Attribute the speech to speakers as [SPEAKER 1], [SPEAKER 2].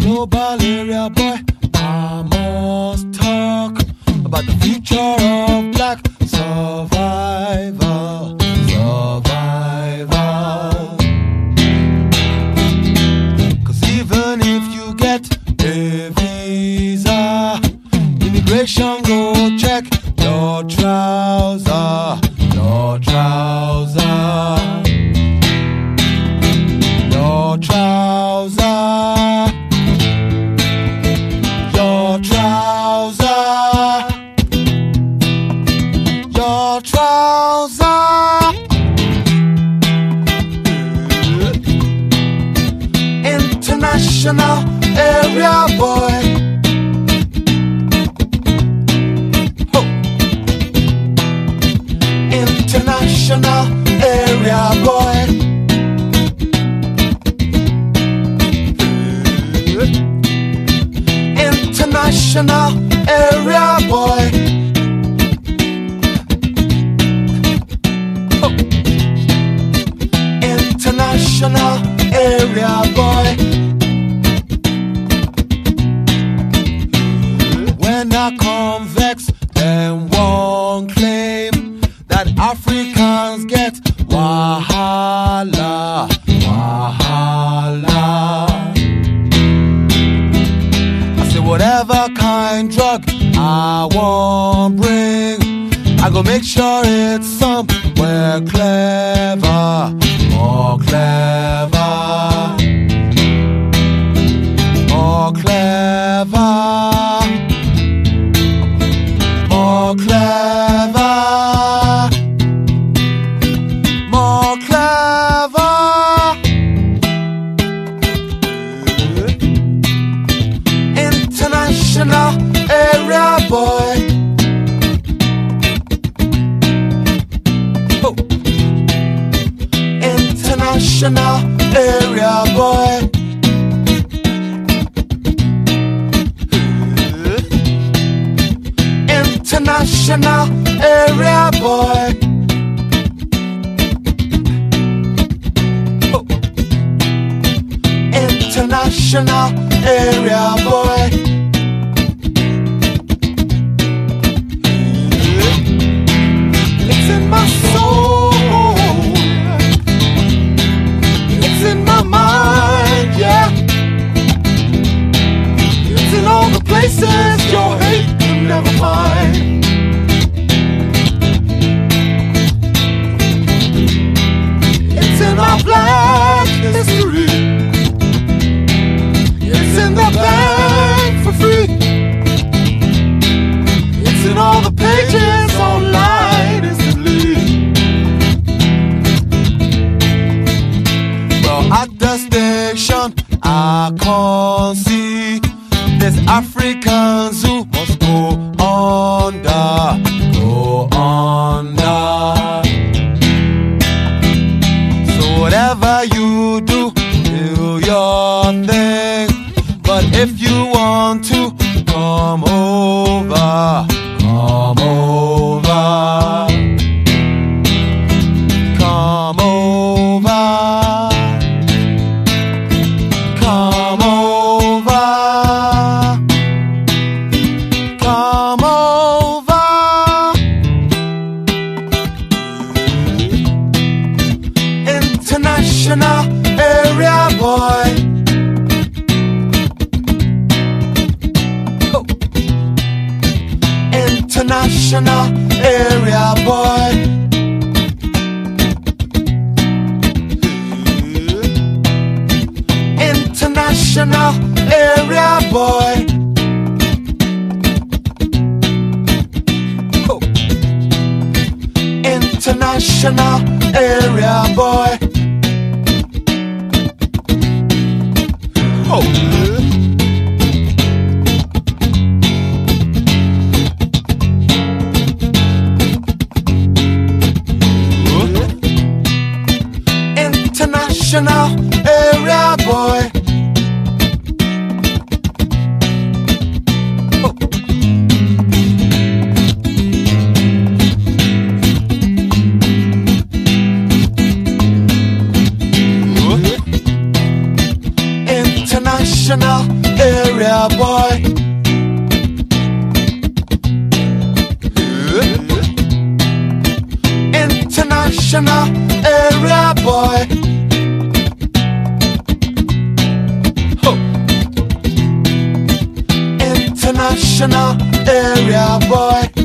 [SPEAKER 1] global area boy. I must talk about the future of black survival. Cause even if you get a visa, immigration go check your trouser. Your trouser. Your trouser. Your trouser. Your trouser. International area boy. International area boy. International area boy. International area boy. When I convex, them won't claim that Africans get wahala, wahala. I say whatever kind drug I want bring, I go make sure it's somewhere clever, more clever, more clever, more clever. More clever. International area boy. Oh. International area boy. International area boy. International area boy. It's in my soul. It's in my mind, yeah. It's in all the places your hate could never find. It's in our black history. It's in the bank for free. It's in all the pages online instantly. Well, at the station I can't see this African zoo must go under, go under. So whatever you do, do your thing. But if you want to come over, come over, come over, come over, come over. International area boy. International area boy. International area boy. International area boy. Oh. International area boy. International area boy. International area boy. Ho. International area boy.